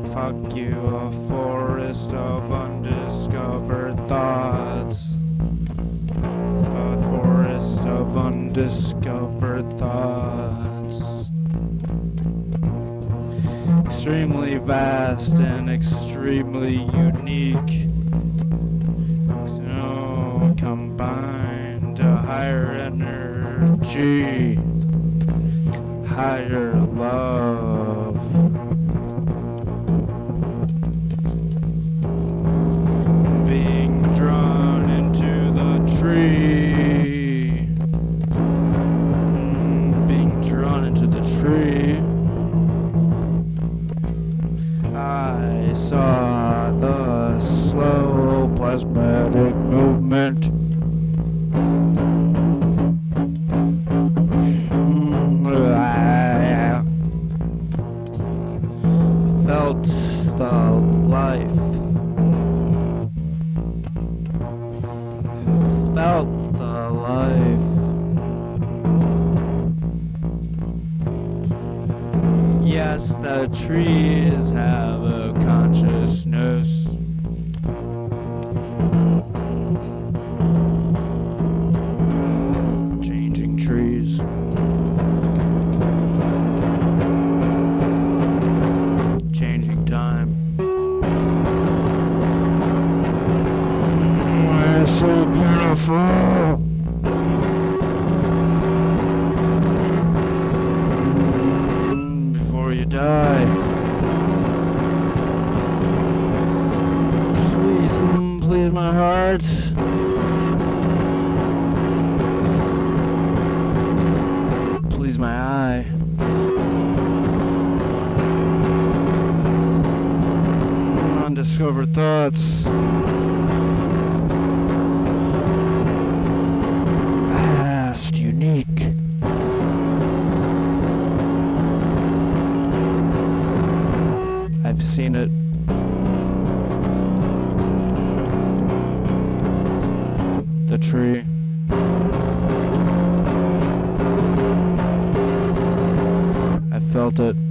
Fuck you, a forest of undiscovered thoughts. A forest of undiscovered thoughts. Extremely vast and extremely unique. So combined a higher energy, higher love. Being drawn into the tree. Being drawn into the tree. I saw the slow plasmatic movement. I felt the life. Felt the life. Yes, the trees have a consciousness. Changing trees. Changing time. It's so beautiful. Before you die, please my heart. Please my eye. Undiscovered thoughts. Vast, unique. I've seen it. The tree. I felt it.